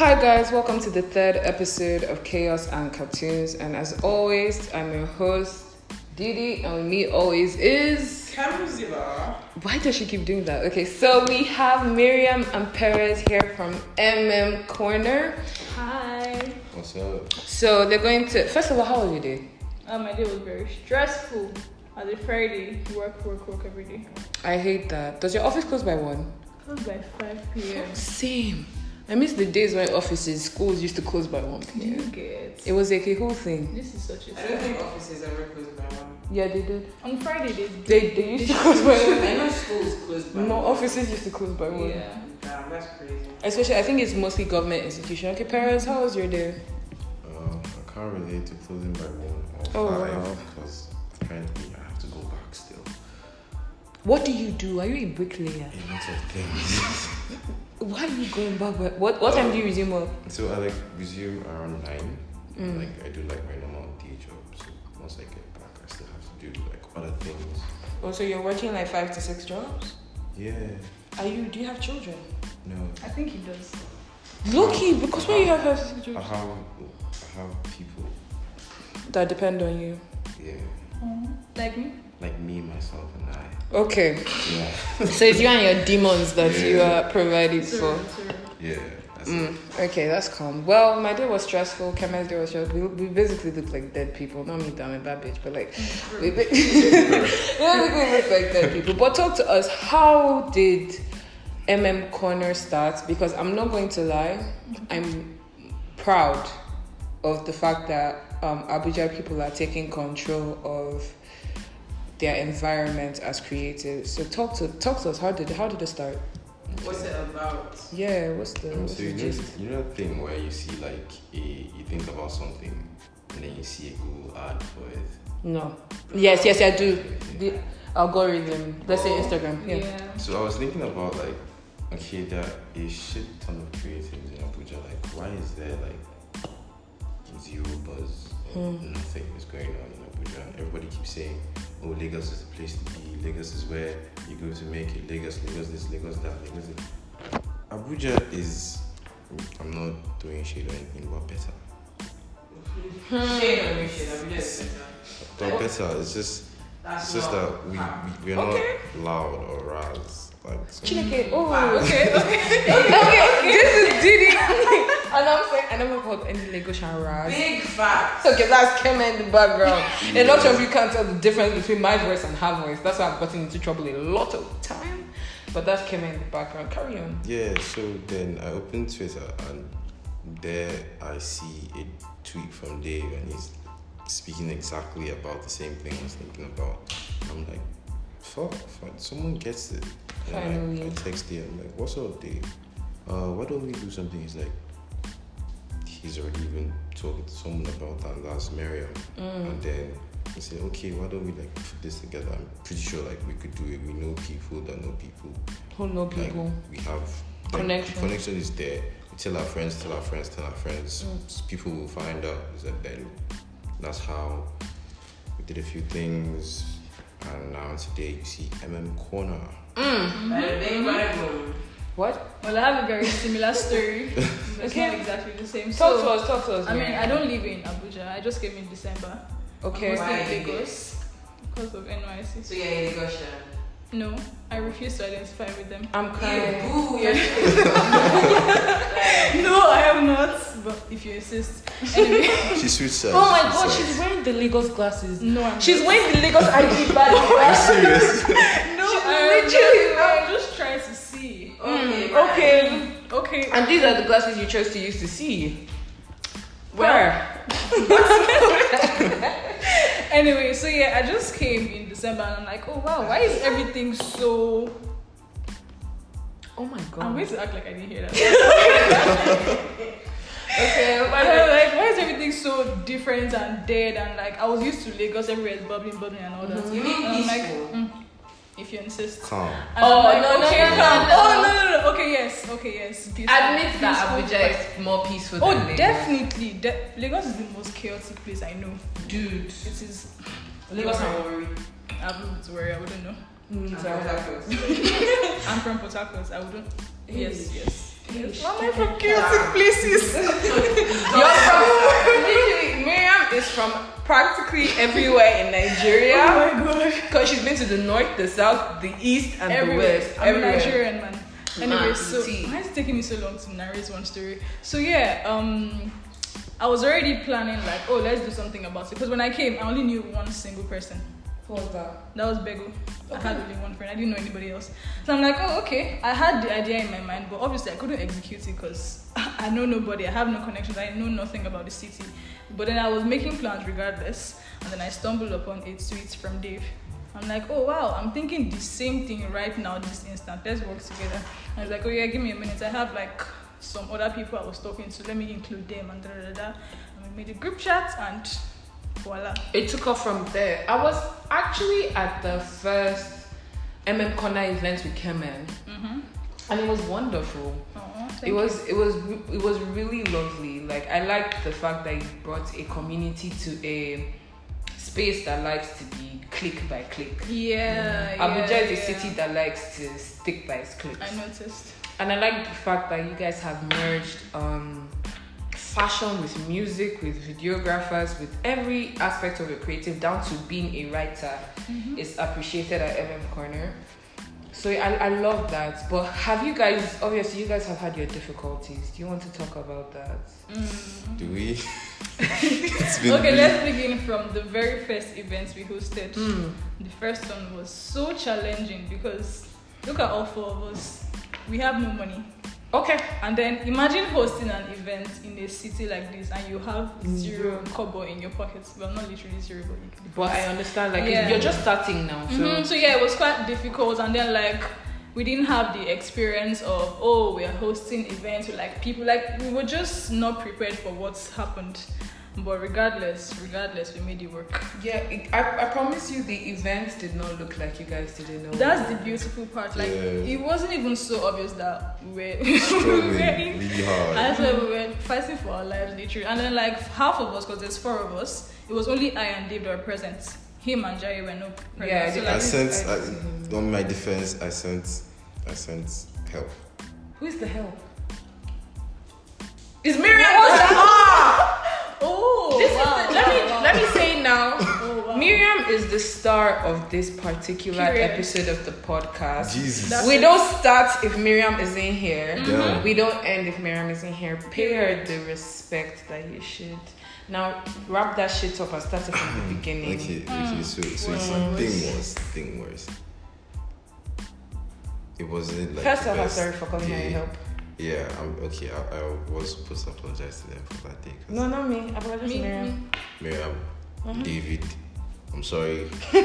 Hi guys, welcome to the third episode of Chaos and Cartoons, and as always, I'm your host Didi, and with me always is Kamzila. Why does she keep doing that? Okay, so we have Miriam and Perez here from Corner. Hi. What's up? So they're going to, first of all, how was your day? My day was very stressful. As a Friday, work every day. I hate that. Does your office close by 1? Closed by 5 p.m. Same. I miss the days when offices, schools used to close by 1 p.m. You get. It was like a whole thing. This is such a. I don't think offices ever close by 1. Yeah, they did. On Friday They used to close by 1. I know schools close by 1. No, offices used to close by 1. Yeah. Damn, that's crazy. Especially, I think it's mostly government institution. Okay, Perez, how was your day? I can't relate to closing by 1 or Oh, 5 wow. because apparently I have to go back still. What do you do? Are you a bricklayer? A lot of things. Why are you going back? What time do you resume work? So I resume around 9. Mm. I do my normal day job. So once I get back, I still have to do other things. Oh, so you're working 5 to 6 jobs? Yeah. Do you have children? No. I think he does. Lucky, because when you have 5 to 6 I jobs have people. that depend on you. Yeah. Like me? Like me, myself, and I. Okay, Yeah. so it's you and your demons that you are provided for. Yeah. That's it. Okay, that's calm. Well, my day was stressful. Kema's day was stressful. We basically look like dead people. Not me, I'm a bad bitch, but we basically look like dead people. But talk to us. How did Corner start? Because I'm not going to lie, I'm proud of the fact that Abuja people are taking control of their environment as creatives. So talk to us. How did it start? What's it about? Yeah, what's the So you gist? know that thing where you see you think about something and then you see a Google ad for it. No. Yes, I do. The algorithm. Let's say Instagram. Yeah. So I was thinking about okay, there are a shit ton of creatives in Abuja. Why is there zero buzz? Or nothing is going on in Abuja. And everybody keeps saying, "Oh, Lagos is the place to be. Lagos is where you go to make it. Lagos this, Lagos that, Lagos that." Abuja is. I'm not doing shade or anything, but better. Shade on your shade. I'm just But better. It's just that we're not loud or raz. Chineke. Oh, Okay. okay. This is Didi. And I'm saying I never called any Lagosian raz. big facts. Okay, that's Kema in the background. A lot of you can't tell the difference between my voice and her voice. That's why I've gotten into trouble a lot of time. But that's Kema in the background. Carry on. Yeah, so then I opened Twitter and there I see a tweet from Dave and he's speaking exactly about the same thing I was thinking about. I'm like, fuck, someone gets it. And Finally. I text Dave, I'm like, what's up, Dave? Why don't we do something? He's like, he's already even talking to someone about that last Miriam. And then he said, okay, why don't we put this together? I'm pretty sure we could do it. We know people that know people. Who know people? We have Connection. The connection is there. We tell our friends. People will find out. Then that's how we did a few things. And now today you see Corner. What? Well, I have a very similar story. It's not exactly the same. Talk to us. I mean, I don't live in Abuja. I just came in December. Okay. I'm Why? mostly in Lagos because of NYC. So yeah, you got No, I refuse to identify with them. I'm crying. boo, you're No, I am not. But if you insist. Anyway. She switched sides. Oh my god, she's wearing the Lagos glasses. No, I'm She's not. wearing the Lagos ID badge. Are you serious? No, I'm just trying to see. Okay. And these are the glasses you chose to use to see. Where? Anyway, so yeah, I just came in December and I'm like, oh wow, why is everything so... Oh my god. I'm going to act like I didn't hear that. Okay, But I'm like, why is everything so different and dead? And I was used to Lagos, everywhere is bubbling and all that. You mean And I'm peaceful? like, if you insist. Calm. And I'm like, no, okay, no, calm. no. Oh, no. Okay, yes. Peaceful. Admit that Peaceful. Abuja is more peaceful Oh, than Lagos. definitely. Lagos is the most chaotic place I know. Dude. It is. Lagos and worry. I wouldn't worry. I wouldn't know. Me too. I'm from Port Harcourt. I wouldn't. Yes. Am I from chaotic places? You're from literally. Miriam is from practically everywhere in Nigeria. Oh my god. Because she's been to the north, the south, the east, and Everywhere. the west. I'm a Everywhere. Nigerian man. Anyway, Man, so tea. why is it taking me so long to narrate one story? So yeah, I was already planning like, oh, let's do something about it. Because when I came, I only knew one single person. Who was that? That was Bego. I Okay. had only one friend. I didn't know anybody else. So I'm like, oh, okay. I had the idea in my mind, but obviously I couldn't execute it because I know nobody. I have no connections. I know nothing about the city. But then I was making plans regardless. And then I stumbled upon a tweet from Dave. I'm like, oh, wow. I'm thinking the same thing right now, this instant. Let's work together. And he's like, oh, yeah, give me a minute. I have like some other people I was talking to. Let me include them and da-da-da-da. And we made a group chat and voila. It took off from there. I was actually at the first MM Corner event with Kemen, and it was wonderful. It was really lovely. Like, I liked the fact that you brought a community to a space that likes to be click by click. Yeah. Abuja is a yeah. city that likes to stick by its clicks. I noticed. And I like the fact that you guys have merged fashion with music, with videographers, with every aspect of your creative, down to being a writer. Is appreciated at MM Corner. So I love that. But have you guys, obviously you guys have had your difficulties. Do you want to talk about that? Do we? It's been Okay, really- let's begin from the very first event we hosted. The first one was so challenging because look at all four of us. We have no money. Okay. And then imagine hosting an event in a city like this and you have zero kobo in your pockets. Well, not literally zero, but you could. But I understand, like, Yeah. you're just starting now. So So yeah, it was quite difficult. And then like we didn't have the experience of, oh, we're hosting events with like people, like we were just not prepared for what's happened. But regardless, we made it work. yeah, I promise you the event did not look like you guys didn't know. That's the beautiful part. Like Yeah. it wasn't even so obvious that we struggling were in. really hard. And so we were fighting for our lives, literally. And then like half of us, because there's four of us, it was only I and Dave that were present. Him and Jerry were not present. Yeah, I so did- like, I sent, I- on my defense, I sent help. Who is the hell? Is Miriam? oh, This wow, is the, wow. let me say now. Oh, wow. Miriam is the star of this particular Period. episode of the podcast. Jesus. That's- We don't start if Miriam is in here. Damn. We don't end if Miriam is in here. Pay her the respect that you should. Now wrap that shit up and start it from the beginning. Okay. So the thing was, it wasn't like First the of all, best sorry for calling her day. help. Yeah, I was supposed to apologize to them for that day. 'Cause No, not me. Apologize to Miriam. Miriam, David, I'm sorry.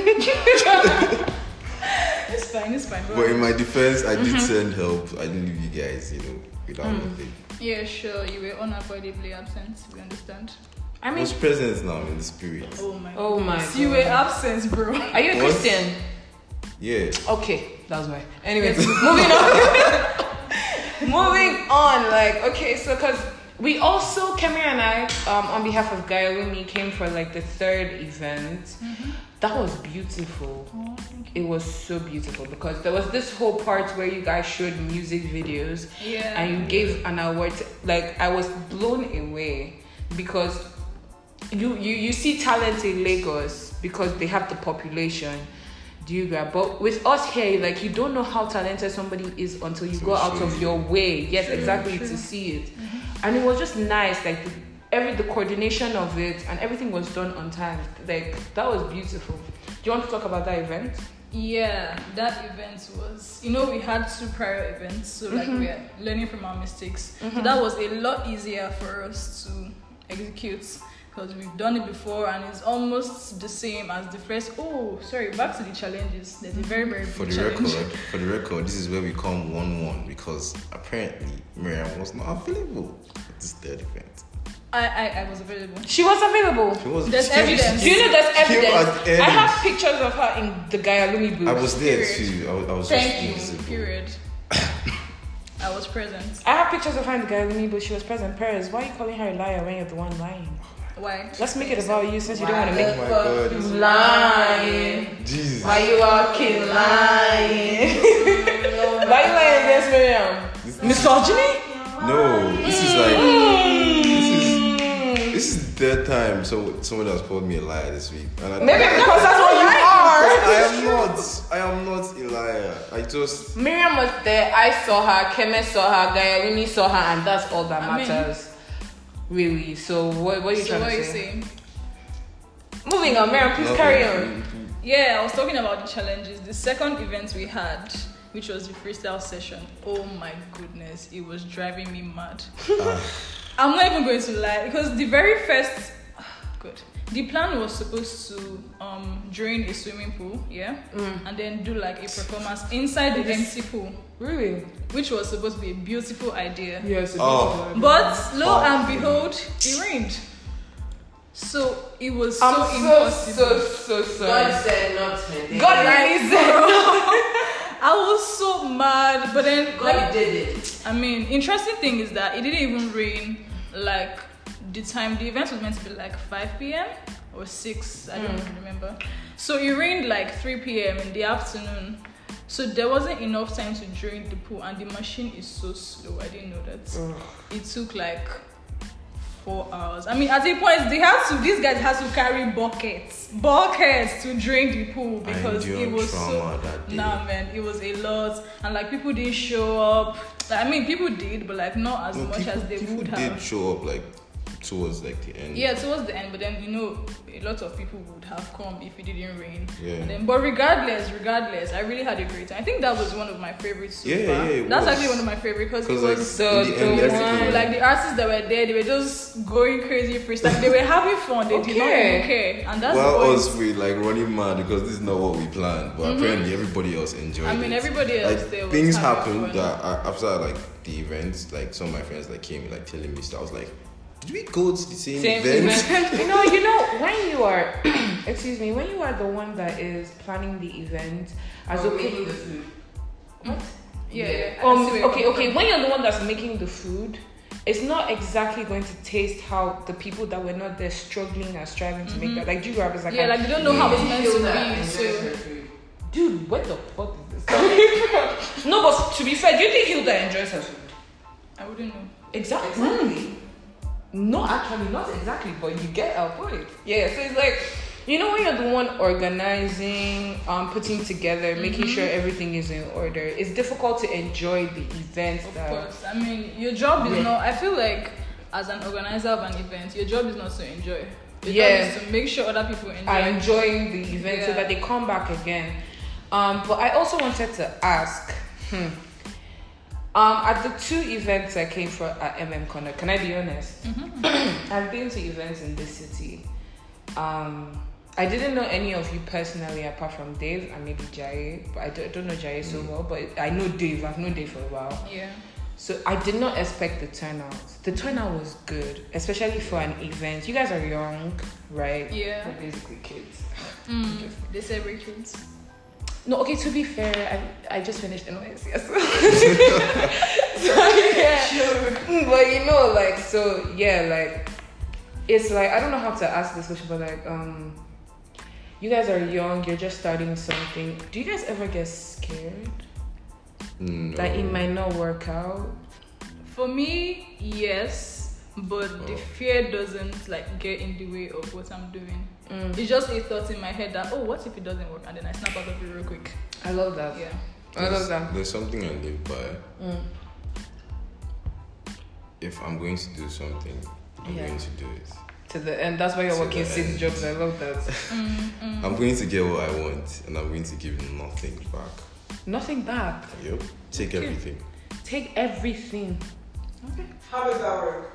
It's fine. But in my defense, I did send help. I didn't leave you guys, without nothing. Yeah, sure. You were unavoidably absent. We understand. I I mean, was present now in the spirit. Oh my. God. You were absent, bro. Are you a What? Christian? Yeah. Okay, that was why. Anyway, moving on. Moving on, like, okay, so because we also, Kemi and I, on behalf of Gayalumi, came for like the third event. That was beautiful. Oh, thank you. It was so beautiful because there was this whole part where you guys showed music videos Yeah. and you gave an award. Like, I was blown away because you see talent in Lagos because they have the population. Do you grab? But with us here, like, you don't know how talented somebody is until you So go out true. of your way. Yes, exactly, true. to see it. And it was just nice, like the coordination of it and everything was done on time. Like, that was beautiful. Do you want to talk about that event? Yeah, that event was, we had 2 prior events, so like we are learning from our mistakes. So that was a lot easier for us to execute because we've done it before and it's almost the same as the first. Oh, sorry, back to the challenges. There's a very, very For big the challenge. record, this is where we come 1-1 because apparently Miriam was not available at this third event. I was available. She was available. She was. There's she came- evidence. Do you know there's Came at evidence? the end. I have pictures of her in the Gayalumi booth. I was there Period. too. I was Thank just you. invisible. Period. I was present. I have pictures of her in the Gayalumi booth. She was present. Perez, why are you calling her a liar when you're the one lying? Why? Let's make it about you since you don't want to Oh make my god. lying. Jesus. Why you walking lying? Why you lying against Miriam? Misogyny? No, this is like this is the third time someone has called me a liar this week. And Maybe because that's what you are. I am not a liar. I just Miriam was there. I saw her. Keme saw her. Gayawini saw her, and that's all that I mean- matters, really. So what are you So trying what to are you say? saying? Moving on, Miriam. Please carry on. Yeah, I was talking about the challenges. The second event we had, which was the freestyle session. Oh my goodness, it was driving me mad. I'm not even going to lie because the very first, good. The plan was supposed to drain a swimming pool, yeah, and then do like a performance inside the empty pool, Really? which was supposed to be a beautiful idea. Yes. Oh. But lo and behold, it rained. So it was so I'm impossible. so God sorry. said not to. God really said. I was so mad, but then God did it. I mean, interesting thing is that it didn't even rain like the time. The event was meant to be like 5 p.m. or 6, I don't remember. So it rained like 3 p.m. in the afternoon. So there wasn't enough time to drain the pool, and the machine is so slow. I didn't know that. It took like 4 hours. I mean, at a point these guys had to carry buckets to drain the pool because it was so. that day. Nah, man, it was a lot, and like people didn't show up. Like, I mean, people did, but like not as much as they would People have. did show up like towards like the end. Yeah, towards the end, but then a lot of people would have come if it didn't rain. Yeah. And then, but regardless, I really had a great time. I think that was one of my favorites so far. it That's was. actually one of my favorites because it Because was like in the end, the everything one- like the artists that were there, they were just going crazy freestyle. They were having fun. They did not Okay. even care, and that's well, what us we like running mad because this is not what we planned. But apparently everybody else enjoyed it. I mean, everybody else like, there was things having happened fun. that after like the events, like some of my friends like came like telling me stuff. I was like, did we go to the same event? you know, when you are, excuse me, when you are the one that is planning the event, as Making the food. What? Yeah. I see where you're coming Okay. from. When you're the one that's making the food, it's not exactly going to taste how the people that were not there struggling and striving to make that. Like, do you grab it's like, Yeah, like they don't know how it's meant Feel to that be. enjoys So her food. dude, what the fuck is this? No, but to be fair, do you think Hilda enjoys her food? I wouldn't know. Exactly. No, actually, not exactly, but you get our point. Yeah, so it's like, you know, when you're the one organizing, putting together, making sure everything is in order, it's difficult to enjoy the events. Of that course. I mean, your job is not. I feel like as an organizer of an event, your job is not to enjoy. Your Yeah. job is to make sure other people enjoy. are enjoying the event so Yeah. that they come back again. But I also wanted to ask, at the 2 events I came for at MM can I be honest? I've been to events in this city. I didn't know any of you personally apart from Dave and maybe Jai, but I don't know Jai so well, but I know Dave. I've known Dave for a while. Yeah. So I did not expect the turnout. The turnout was good, especially for an event. You guys are young, right? Yeah. We're basically kids. They celebrate kids. No, okay, to be fair, I just finished NYSC. So yeah. But you know, like, so yeah, like, it's like, I don't know how to ask this question, but like, you guys are young, you're just starting something. Do you guys ever get scared No. that it might not work out? For me, yes, but the fear doesn't like get in the way of what I'm doing. It's just a thought in my head that, oh, what if it doesn't work? And then I snap out of it real quick. I love that. Yeah. I love that. There's something I live by. If I'm going to do something, I'm Yeah. going to do it. To the end. That's why you're To working the 6 end. jobs. I love that. I'm going to get what I want, and I'm going to give nothing back. Nothing back. Yep. Take Okay. everything. Take everything. How does that work?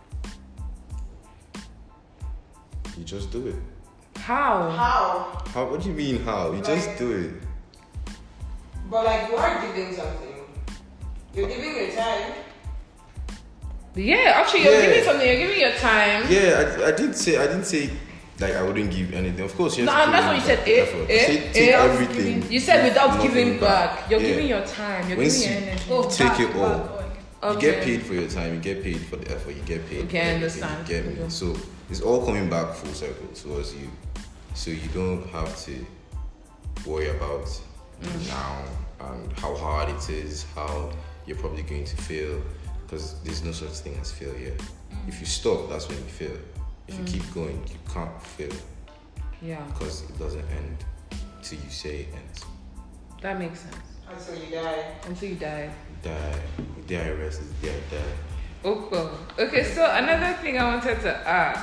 You just do it. How? How? How? What do you mean how? You just do it. But like you are giving something. You're giving your time. Yeah, actually, you're Yeah. giving something. You're giving your time. Yeah, I didn't say like I wouldn't give anything. Of course, you No, have to and that's put what you said. in effort. Take everything. You said without Nothing giving back. You're Yeah. giving your time. You're Once giving your you- energy. Oh, Take back, it all. back, okay. You Okay. get paid for your time. You get paid for the effort. You get paid. Okay, for I everything, understand. You get me. Okay. So it's all coming back full circle towards you. So you don't have to worry about now and how hard it is, how you're probably going to fail. because there's no such thing as failure. If you stop, that's when you fail. If you keep going, you can't fail. Yeah. Because it doesn't end till you say it ends. That makes sense. Until you die. Until you die. Die. The day I rest is the day I die. Okay, so another thing I wanted to ask.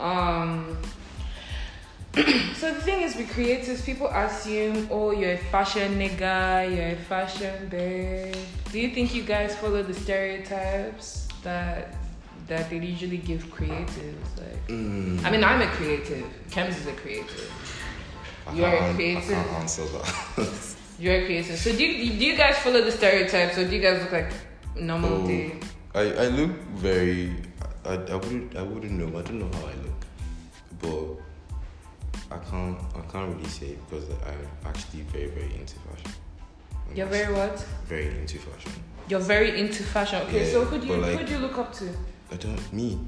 So the thing is with creatives, people assume, oh, you're a fashion nigga, you're a fashion babe. Do you think you guys follow the stereotypes that they usually give creatives? Like, I mean, I'm a creative. Kems is a creative. You're a creative. I can't answer that. You're a creative. So do you guys follow the stereotypes, or do you guys look like normal day? I look very. I wouldn't know. I don't know how I look, but I can't really say because I'm actually very, very into fashion. You're very what? Very into fashion. You're very into fashion. Okay, Yeah, so who do but you look up to? Me.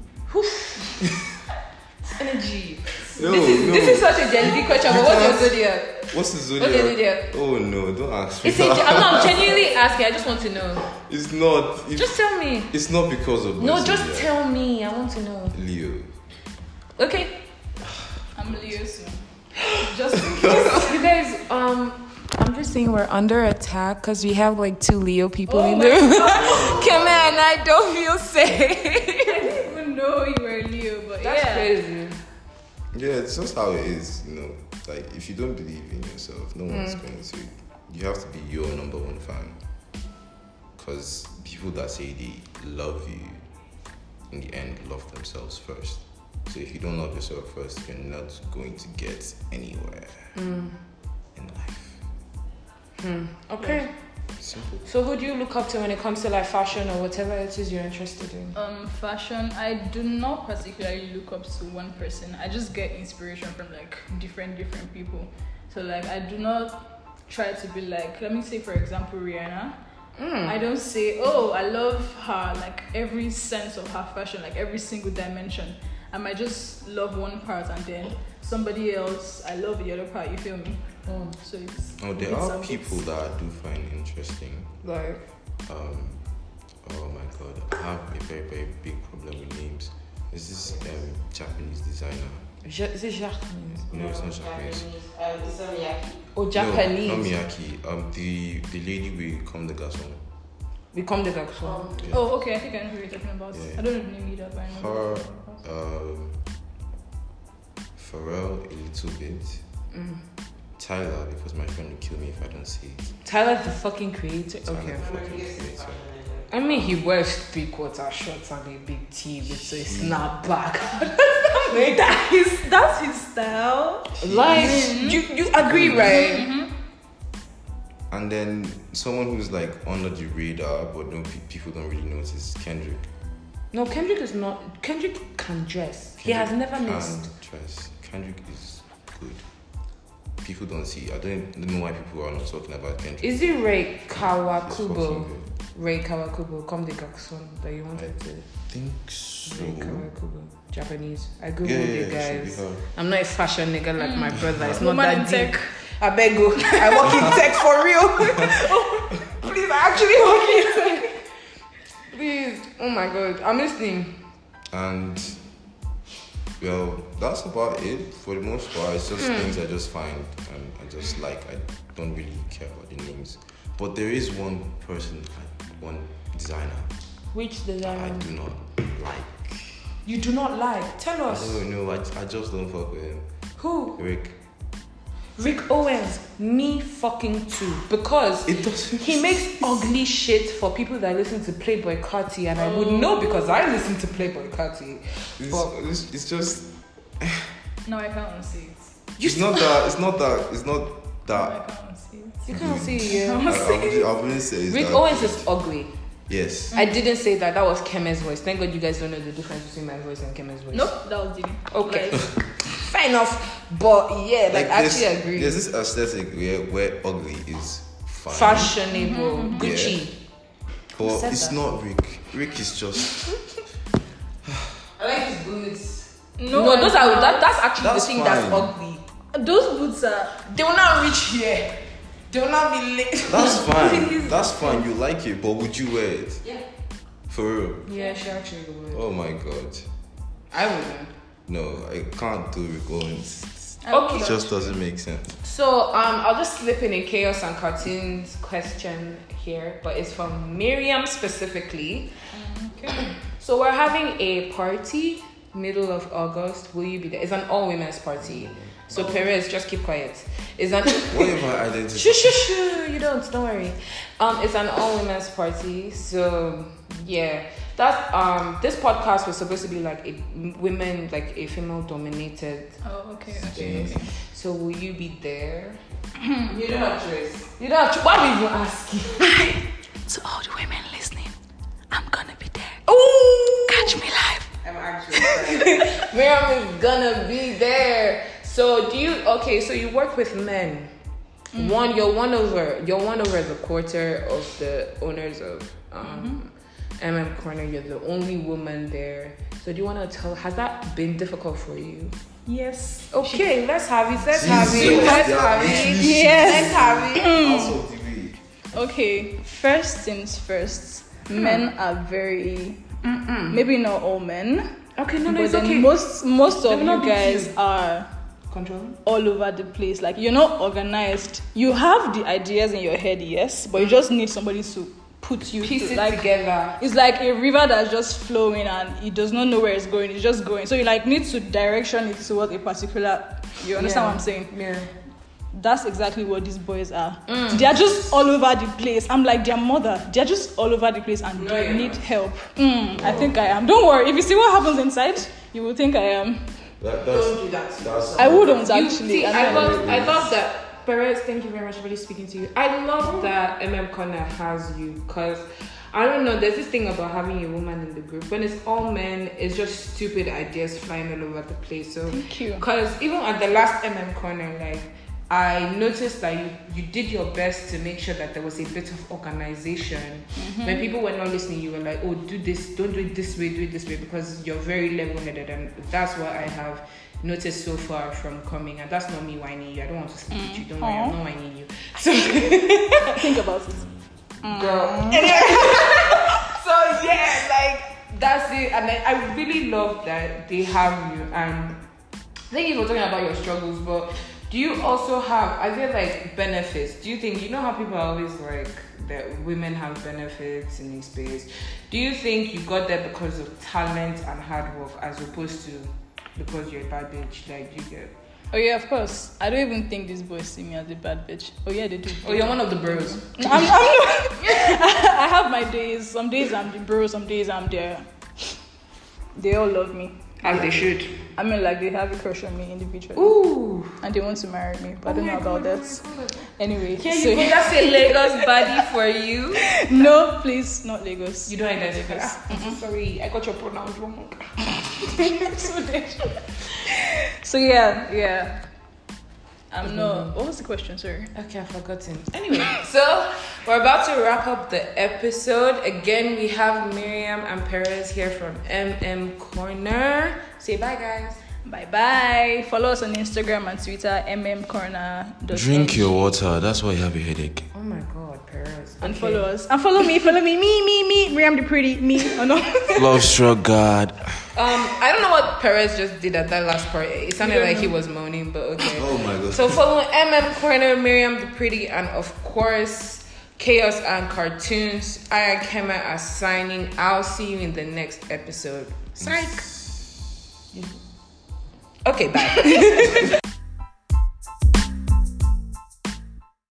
Energy. No, This is such a Gen Z question, but what's your zodiac? What's the zodiac? What's your zodiac? Oh no, don't ask me. I'm genuinely asking. I just want to know. It's not. Just tell me. It's not because of. No, my just zodiac. tell me. I want to know. Leo. Okay. I'm Leo soon. Just in case. You guys, I'm just saying we're under attack because we have like 2 Leo people in my there. Come on, I don't feel safe. I didn't even know you were Leo, but That's yeah. crazy. Yeah, it's just how it is, you know. Like, if you don't believe in yourself, no one's going to. You have to be your number one fan. Because people that say they love you, in the end, love themselves first. So if you don't love yourself first, you're not going to get anywhere in life. Okay. Simple. So who do you look up to when it comes to like fashion or whatever it is you're interested in? Fashion, I do not particularly look up to one person. I just get inspiration from like different people. So like I do not try to be like, let me say for example Rihanna. I don't say, oh, I love her, like every sense of her fashion, like every single dimension. I might just love one part and then somebody else, I love the other part, you feel me? So it's... There are people that I do find interesting. Like, Oh my god, I have a very, very big problem with names. There's this Japanese designer. is it Japanese? No, it's not Japanese. It's not Miyake. Or Japanese? No, not Miyake. The lady with Comme des Garçons. We come the back from. Yeah. Oh, okay, I think I know who you're talking about. Yeah. I don't know the name either, but I know. Her, Pharrell a little bit. Tyler, because my friend will kill me if I don't see it. Tyler the fucking creator. Tyler Okay. the fucking creator. I mean, he wears 3/4 shorts and a big tee with a snapback. That's his style. Like, you agree, right? And then someone who's like under the radar, but no people don't really notice, Kendrick. No, Kendrick is not. Kendrick can dress. He has never can missed. dress. Kendrick is good. People don't see. I don't know why people are not talking about Kendrick. Is it Ray He's Kawakubo? fucking good. Ray Kawakubo, Comme des Garçons that you wanted to. Think so. Ray Kawakubo, Japanese. I googled Yeah, it, it should be guys. her. I'm not a fashion nigga like my brother. It's not Woman that in deep. tech. I beg you. I work in tech for real. Please, I actually work in tech. Please. Oh my god. I'm listening. And well, that's about it for the most part. It's just things I just find and I just like. I don't really care about the names, but there is one person, one designer Which I designer? do not like. You do not like. Tell I us. don't know. I just don't fuck with him. Who? Rick. Rick Owens. Me fucking too. Because It doesn't. he makes ugly shit for people that listen to Playboy Carti, and I would know because I listen to Playboy Carti. It's just. No, I can't unsee it. It's not that. It's not No, that. I can't unsee it. You can't see, yeah. I wouldn't say it's Rick that. Owens is ugly. Yes. I didn't say that. That was Keme's voice. Thank God you guys don't know the difference between my voice and Keme's voice. Nope, that was Diddy. Okay. Like, Fair enough. But yeah, like I actually agree. There's this aesthetic where ugly is fine. Fashionable. Gucci. But said it's that? not Rick. Rick is just. I like his boots. No, I those are don't. that's actually That's the thing that's fine. ugly. Those boots are. They will not reach here. They will not be late. That's fine. Please. That's fine. You like it, but would you wear it? Yeah. For real. Yeah, she actually would. Oh my god. I wouldn't. No, I can't do Rick Owens. Okay. It just doesn't make sense. So I'll just slip in a chaos and cartoons question here, but it's from Miriam specifically. Okay. So we're having a party middle of August. Will you be there? It's an all women's party. So Perez, just keep quiet. It's an What if I identify? shoo. You don't worry. It's an all women's party. So yeah. That's this podcast was supposed to be like a female dominated Oh, okay. space. So will you be there? You don't have choice. You don't have to, why do you even ask? To all the women listening, I'm gonna be there. Ooh! Catch me live. I'm actually excited. Miriam is gonna be there. So so you work with men. You're one over the quarter of the owners of MM Corner. You're the only woman there. So do you want to tell, has that been difficult for you? Yes. Okay, let's have it. Let's Jesus, have it. Let's have it. Yes. Let's have it. Also TV. Okay, first things first. Men are very maybe not all men. Okay, no, but it's then okay. most They of will not you be guys cute. are Control. all over the place. Like, you're not organized. You have the ideas in your head, yes, but you just need somebody to put you Piece to, it like, together. it's like a river that's just flowing and it does not know where it's going. It's just going. So you like need to direction it towards a particular. You understand what I'm saying? Yeah. That's exactly what these boys are. They are just all over the place. I'm like their mother. They're just all over the place and they need help. I think I am. Don't worry. If you see what happens inside, you will think I am. Don't do that. I wouldn't You actually. see, I I'm not- love that. Perez, thank you very much for really speaking to you. I love that MM Corner has you because I don't know, there's this thing about having a woman in the group. When it's all men, it's just stupid ideas flying all over the place. So Thank you. because even at the last MM Corner, like I noticed that you did your best to make sure that there was a bit of organization. When people were not listening, you were like, oh, do this, don't do it this way, do it this way, because you're very level-headed, and that's what I have noticed so far from coming. And that's not me whining you. I don't want to speak with you. Don't worry, I'm not whining you. So Think about it. girl. So yeah, like that's it. And I really love that they have you. And thank you for talking about your struggles, but do you also have, are there like benefits? Do you think, you know how people are always like that women have benefits in this space? Do you think you got there because of talent and hard work as opposed to because you're a bad bitch? Like, you get. Oh yeah, of course. I don't even think these boys see me as a bad bitch. Oh yeah, they do. Oh, you're one of the bros. No, I'm not. I have my days. Some days I'm the bro. Some days I'm there. They all love me. As they should. I mean, like, they have a crush on me individually. Ooh. And they want to marry me, but I don't know about that. Anyway, Here so you go. That's a Lagos body for you. no, please, not Lagos. You don't identify. Lagos. I'm so sorry. I got your pronouns wrong. So yeah. I'm not. What was the question, sir? Okay, I've forgotten. Anyway, so we're about to wrap up the episode. Again, we have Miriam and Perez here from MM Corner. Say bye, guys. Bye. Follow us on Instagram and Twitter, mmcorner. Drink your water. That's why you have a headache. Oh my God, Perez. And follow us. And follow me. Me. Miriam the pretty. Me. Oh no. Love struck God. I don't know what Perez just did at that last part. It sounded like he was moaning, but okay. Oh my God. So follow MM Corner, Miriam the Pretty, and of course, Chaos and Cartoons. I and Kema are signing. I'll see you in the next episode. Psych. Okay, bye.